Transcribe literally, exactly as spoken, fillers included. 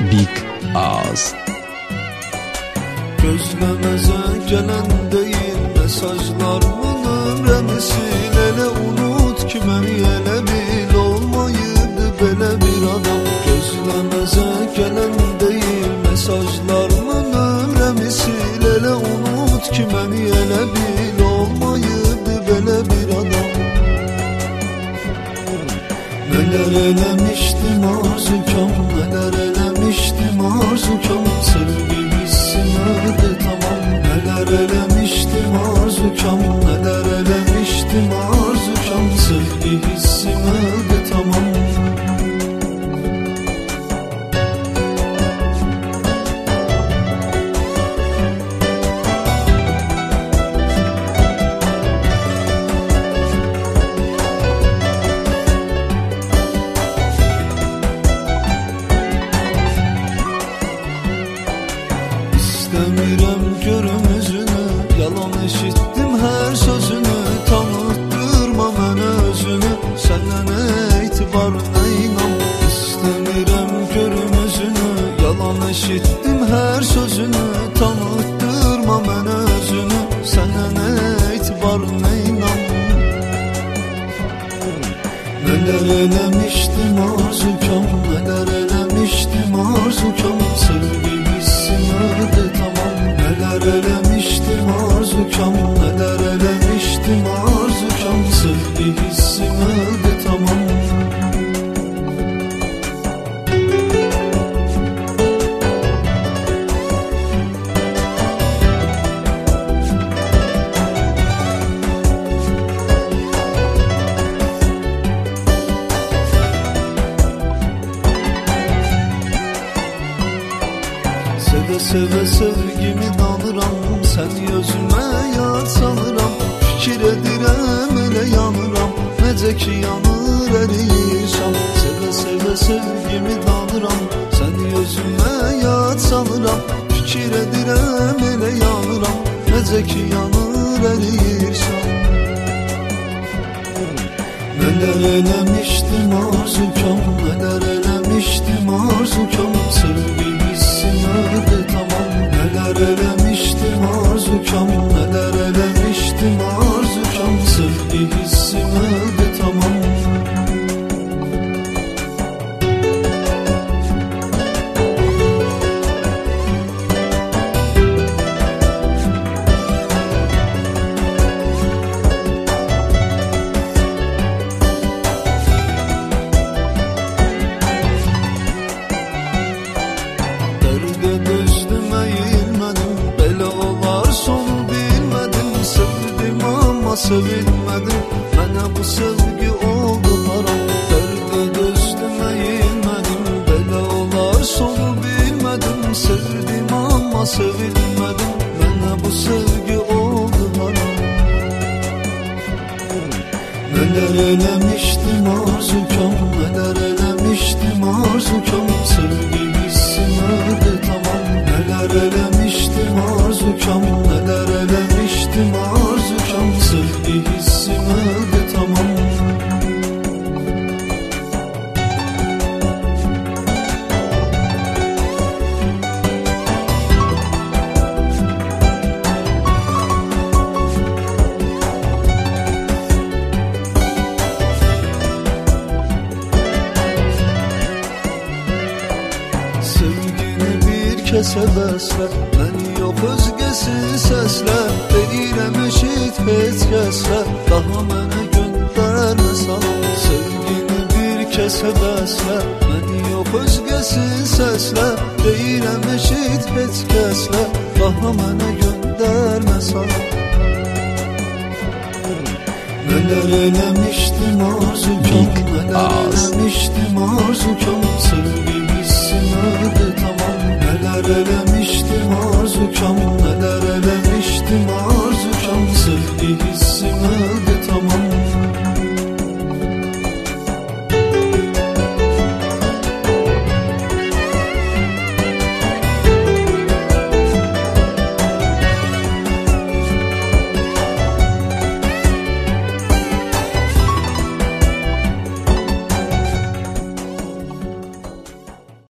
Big Ağız. Gözlemeze gelen değil mesajlarımın ömremisin. Ele unut ki məni elə bil olmayıbdı belə bir adam. Gözlemeze gelen değil mesajlarımın ömremisin. Ele unut ki məni elə bil olmayıbdı belə bir adam. Neler eləmişdim arzukam, neler eləmişdim arzukam. Sevgi hissimedi tamam. Neler eləmişdim arzukam, neler eləmişdim arzukam. Sevgi hissimedi tamam. İstəmirəm görüm üzünü, yalan eşitdim hər sözünü. Tanıtdırma mənə özünü, sənə nə etibar nə inam. İstəmirəm görüm üzünü, yalan eşitdim hər sözünü. Tanıtdırma mənə özünü, sənə nə etibar nə inam. Neler eləmişdim arzukam, neler eləmişdim arzukam. Sevgi hissimedi tamam. Neler eləmişdim arzukam, neler eləmişdim arzukam. Sevgi hissimedi tamam. Seve seve sevgimi dalıram, səni özümə yad sanıram. Fikir edirəm elə yanıram, necə ki yanır əriyişam. Seve seve sevgimi dalıram, səni özümə yad sanıram. Fikir edirəm elə yanıram, necə ki yanır əriyişam. Neler eləmişdim arzukam, neler eləmişdim arzukam. Sevgi hissimedi tamam. Neler eləmişdim arzukam, neler eləmişdim arzukam. Sevgi hissimedi tamam. Sevilmedim, mənə bu sevgi oldu haram. Dərdə dözdüm əyilmədim, belə olar sonu bilmədim. Sevdim amma sevilmədim, mənə bu sevgi oldu haram. Neler eləmişdim arzukam, neler eləmişdim arzukam. Sevgi hissimedi tamam. Neler eləmişdim arzukam, neler eləmişdim arzukam. Sevgi hissimedi tamam. Sevgini bir kəsə bəslər, məni yox özgəsi səslər. Deyirəm eşit heç kəslər, daha mənə göndərmə salam. Sevgini bir kəsə bəslər, məni yox özgəsi səslər. Deyirəm eşit heç kəslər, daha mənə göndərmə salam. Neler eləmişdim arzukam, neler eləmişdim arzukam. Sevgi hissimedi tamam. Neler eləmişdim arzukam.